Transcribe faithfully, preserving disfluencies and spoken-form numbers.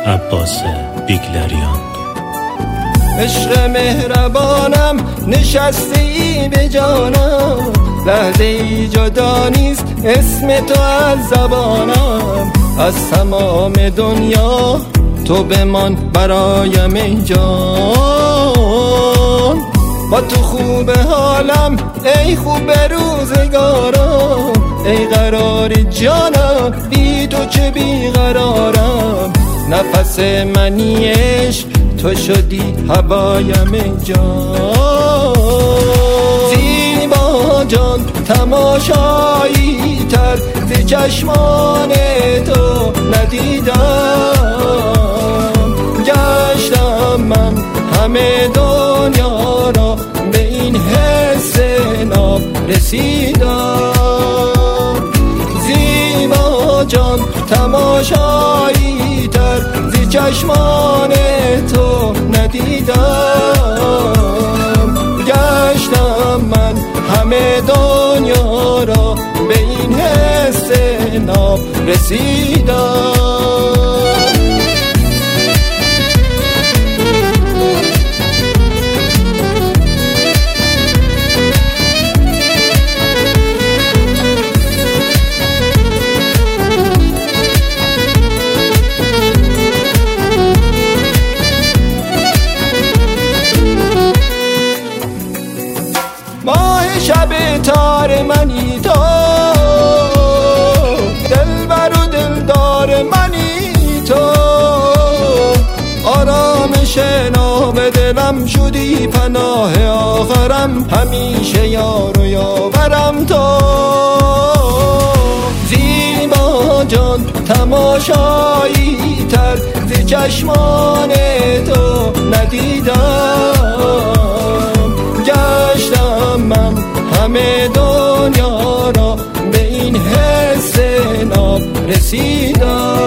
عباس بیگلریان. عشق مهربانم نشستی به جانم، لحظه ای جدا نیست اسم تو از زبانم. از تمام دنیا تو بمان برایم ای جان، با تو خوب حالم ای خوب روزگارم. ای قرار جانم بی تو چه بیقرارم، نفس منی عشق تو شدی هوایم ای جان. زیبا جان تماشایی تر ز چشمان تو ندیدم، گشتم من همه دنیا را به این حس ناب رسیدم. زیبا جان تماشایی تر ز چشمان تو ندیدم، گشتم من همه دنیا را به این حس ناب رسیدم. شب تار منی تو، دلبر و دلدار منی تو، آرامش ناب دلم شدی پناه آخرم، همیشه یار و یاورم تو. زیبا جان تماشایی تر ز چشمان تو ندیدم، گشتم من همه دنیا را به این حس ناب رسیدم.